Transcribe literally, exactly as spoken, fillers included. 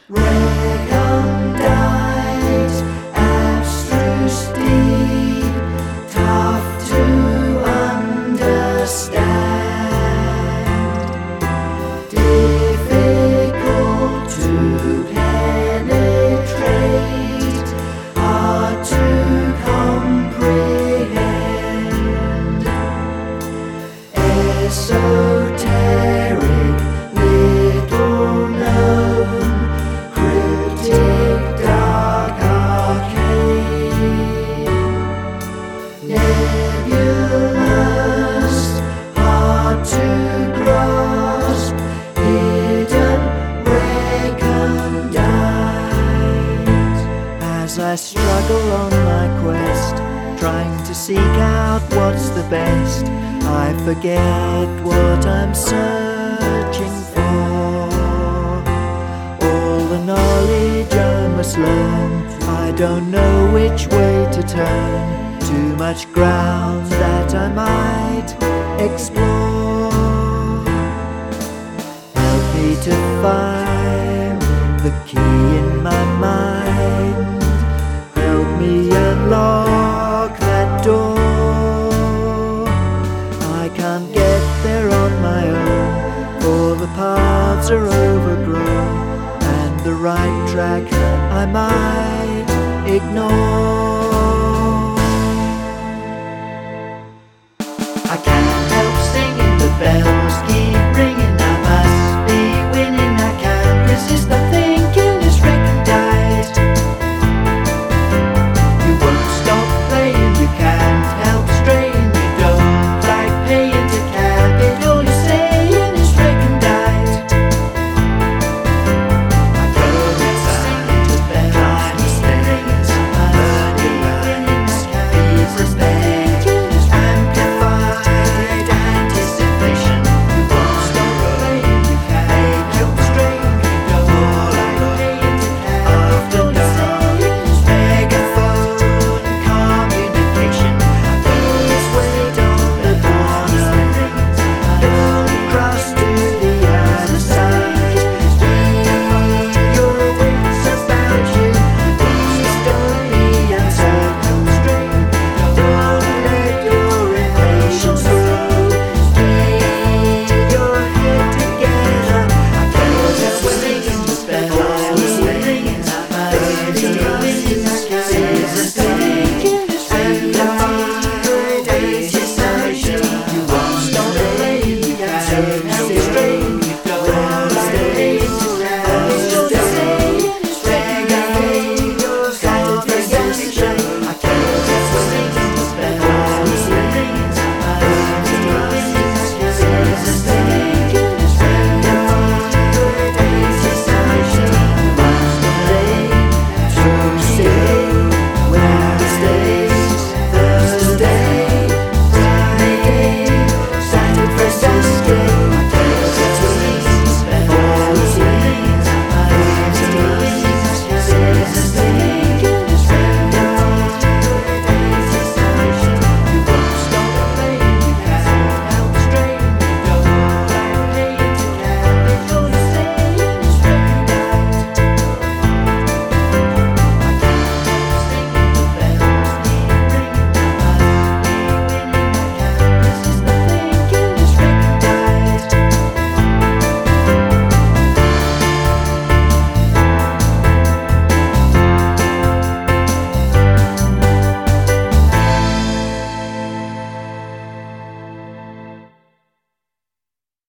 recondite, abstruse, deep, tough to understand, difficult to penetrate, hard to comprehend, esoteric, little known, cryptic, dark, arcane, nebulous, hard to grasp, hidden, recondite. As I struggle on my quest, trying to seek out what's the best, I forget what I'm searching for. All the knowledge I must learn, I don't know which way to turn. Too much ground that I might explore. Help me to find the key in my mind. Help me unlock that door. I can't get there on my own, for the paths are overgrown, and the right track I might ignore.